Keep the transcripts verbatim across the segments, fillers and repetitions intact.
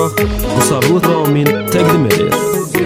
olaraq Qusarlı Ramin təqdim edir.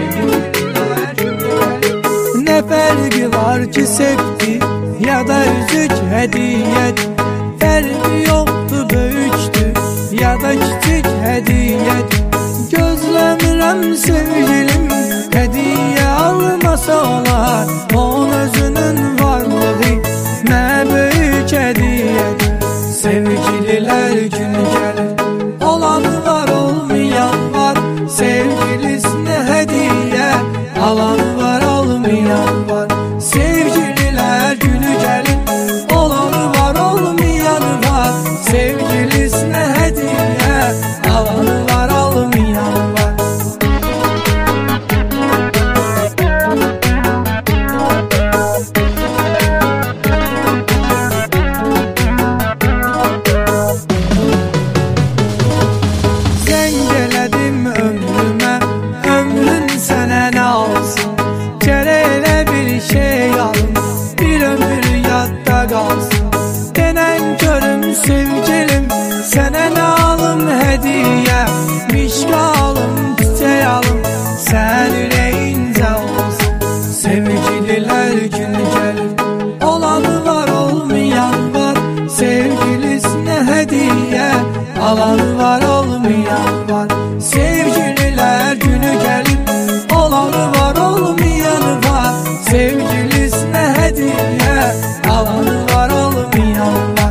Ne farkı var ki sevdi ya da üzük hediyet, farkı yoktu böyüktü ya da küçük hediyet. Gözləmirəm sevgilim hediye almasa olar, onun özünün varlığı ne büyük hediyet. Sevgililer günü gelir, olanı var olmayan var, sevgilisine hediye alanı var olmayan var. Sevgililer günü gelir, olanı var olmayanı var, sevgilisine hediye alanı var olmayanı var. Zengeledim ömrüme, ömrün sana ne olsun, kereyle bir şey alın, bir ömür yatta kalsın. Denen körüm sevgilim, sana ne alım hediye, mişka alım, çiçeği alım, sen yüreğince olsun. Sevgililer günü gelir, olanı var olmayan var, sevgilisine hediye alanı var olmayan var. Sevgililer günü gelir, olanı var olmayanı var, sevgilisine hediye alanı var olmayanı var.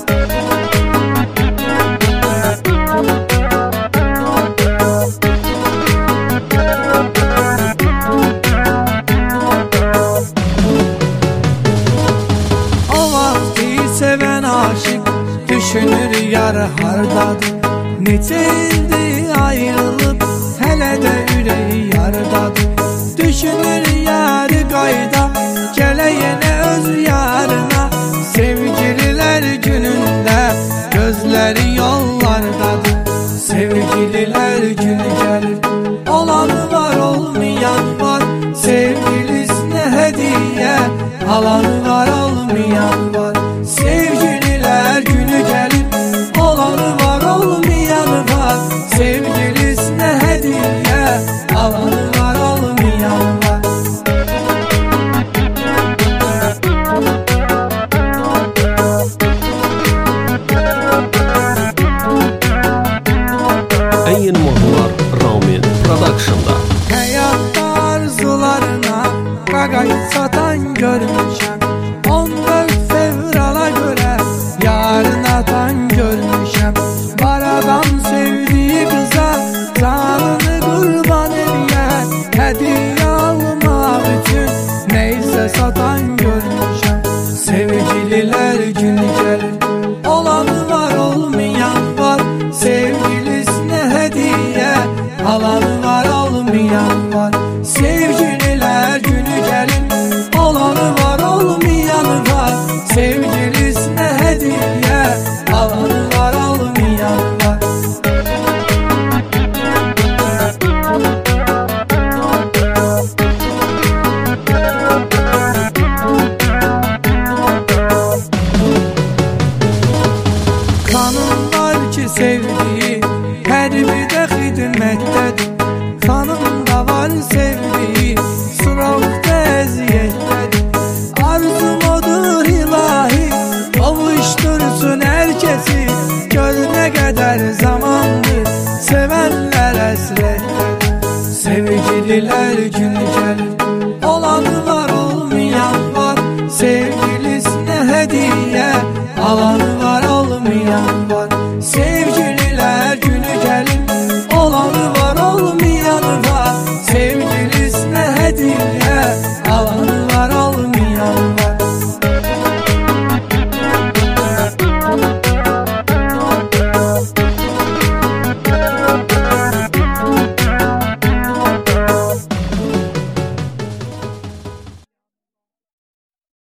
O vakti seven aşık düşünür yar hardadır, neçə ildir ayrılıb hele de yüreği yardadır. Düşünür yarı qayda gələ yenə öz yarına, sevgililer gününde gözleri yollardadır. Sevgililer günü gelir, olanı var olmayan var, sevgilisine hediye alanı var olmayan var. Sevgililer günü gelir, olanı var olmayanı var, sevgilisine hediye alanı var olmayanı var. Ən yeni mahnılar Ramin Production'da. Həyatda arzularına qaqayı satan görmüşəm, on dörd fevrala görə yarın atan görmüşəm. Var adam sevdiği kıza canını qurban edən, hediye almaq üçün neyse satan görmüşəm. Sevgililer günü gelir, olanı var olmayan var, sevgilisine hediye alanı var olmayan var. Sevgililer günü gelir, olanı var olmayanı var, sevgilisine hediye alanı var olmayanı var. Kanım var ki sevdiği her bir de hidmettedir, kanımda var sevdiği surakta eziyettedir. Arzum odur ilahi, kavuştursun herkesi, gör ne kadar zamandır sevenler hasrettedir. Sevgililer günü gelir,